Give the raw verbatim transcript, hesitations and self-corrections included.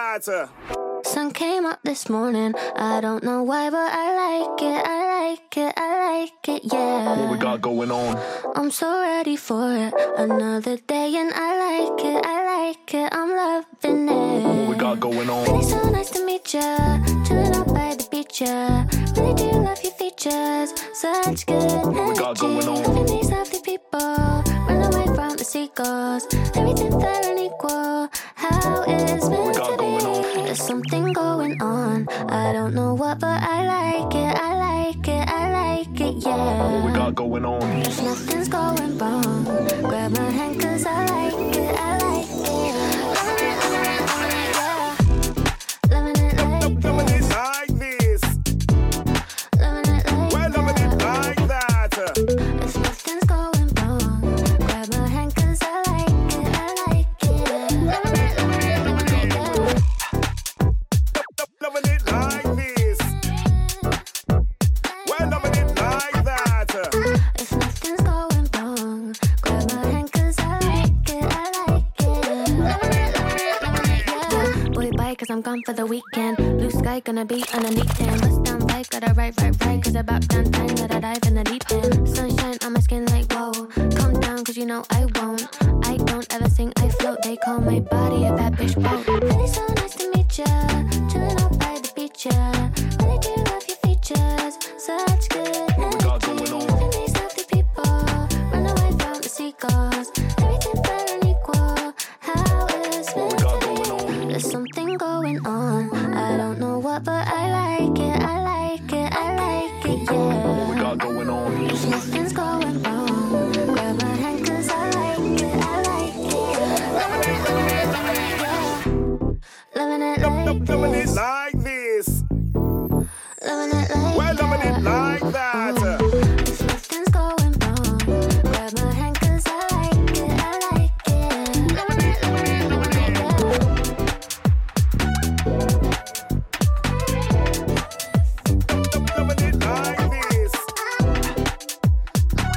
that. Sun came up this morning, I don't know why, but I like it, I like it, I like it, yeah. What we got going on? I'm so ready for it, another day and I like it, I like it, I'm loving it. What we got going on? Really so nice to meet ya, chilling out by the beach, yeah. Really do love your features, such good energy. What we got going on? Loving these lovely people, run away from the seagulls. Everything fair and equal, how it's meant to be. There's something going on, I don't know what, but I like it, I like it, I like it, yeah. What we got going on? If nothing's going wrong, grab my hand cause I like it, I like it. Loving it like Loving it this. like this. Loving it like Well, loving it like that. If nothing's going wrong, grab my hand cause I like it, I like it. Loving it, loving it, loving it, yeah. Loving it like this. Well, loving it like that. If nothing's going wrong, grab my hand cause I like it, I like it. Loving it, loving it, loving it, yeah. Boy, bye cause I'm gone for the weekend. Blue sky gonna be underneath them. Bust down bike, gotta ride, ride, ride. Cause about done time, gotta dive in the deep end. Sunshine on my skin like whoa. Come down cause you know I won't. I don't ever sing, I float. They call my body a bad bitch boat. Really so nice to meet ya, chilling out by the beach, yeah. Really do love your features, such good What we got energy. going on? Loving these lovely people, run away from the seagulls. Everything fair and equal, how it's meant got to going be. on? There's something going on, I don't know what, but I like it, I like it, I like it, What we yeah. got going on? If nothing's going wrong, grab my hand cause I like it, I like it. Loving it, loving it, loving it, yeah. Loving it like Loving it this. like this. Loving it like Well, loving it that. like that.